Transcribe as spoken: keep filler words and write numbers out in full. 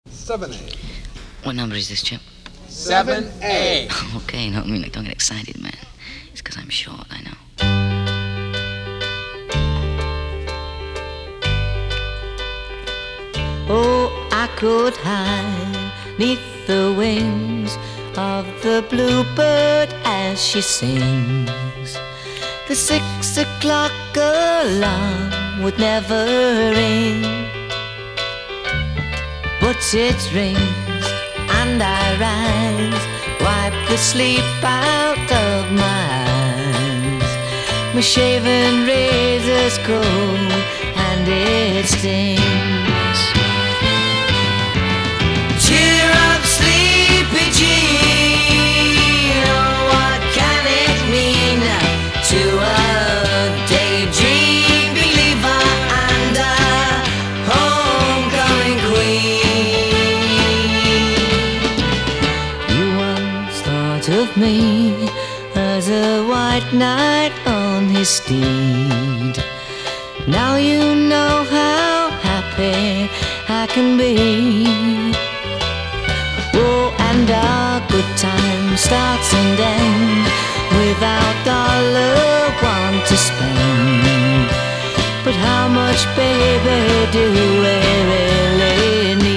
seven A. What number is this, Chip? seven A. Okay, no, I mean, like, don't get excited, man. It's because I'm short, I know. Oh, I could hide neath the wings of the bluebird as she sings. The six o'clock alarm would never ring, but it rings and I rise, wipe the sleep out of my eyes. My shaven razor's cold and it stings. Cheer up, sleepy Jean. Oh, what can it mean to a daydream believer and a homecoming queen? You once thought of me as a white knight on his steed. Now you know how happy I can be. Oh, and our good time starts and ends without dollar one to spend. But how much, baby, do we really need?